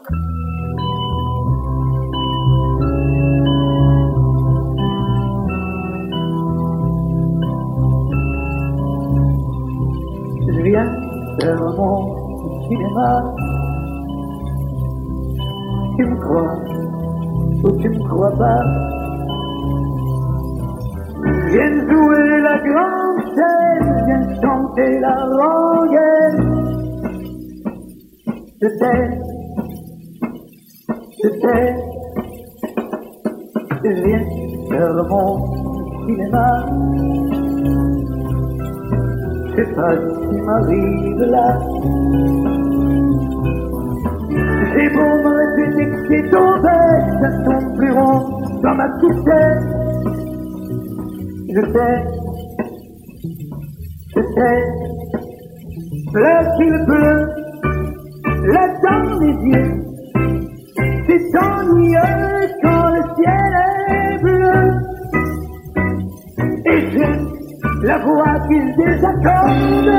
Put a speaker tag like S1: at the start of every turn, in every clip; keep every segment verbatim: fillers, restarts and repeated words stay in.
S1: Je viens faire mon cinéma. Tu me crois ou tu me crois pas? Viens jouer la grande scène, viens chanter la rengaine. Je t'aime, je t'aime. Je viens faire mon cinéma. Je sais pas ce qui m'arrive là. J'ai beau me répéter que c'est tombé, ça tombe plus rond dans ma petite tête. Je sais, je sais, là qu'il pleut, là dans mes yeux, c'est ennuyeux quand le ciel est bleu. Et j'ai la voix qui se désaccorde.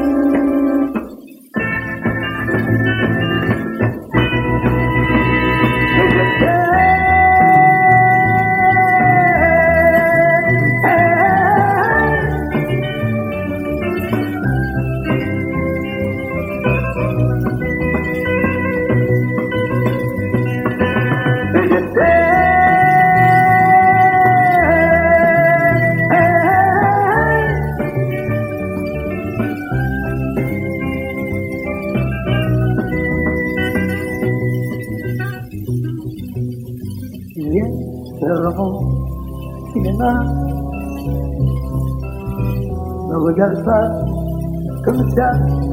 S1: Viens faire mon cinéma. Ne regarde pas comme ça.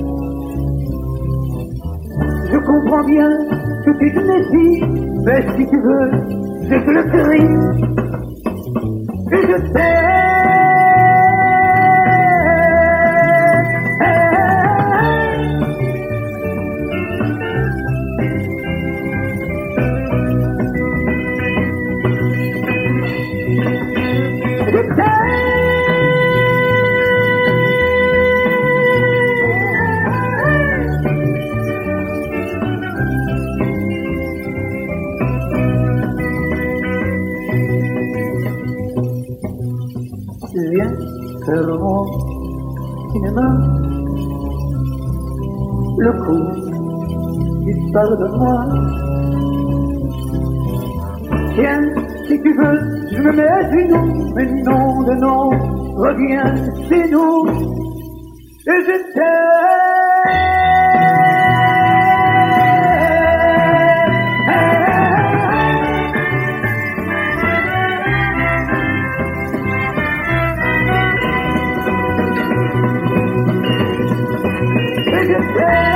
S1: Je comprends bien que tu te méfies, mais si tu veux, je te le crie. Et je sais. Je viens faire mon cinéma. Le coup disparaît de moi. Tiens, si tu veux, je me mets à genoux, mais non de non, reviens chez nous. Et je t'aime.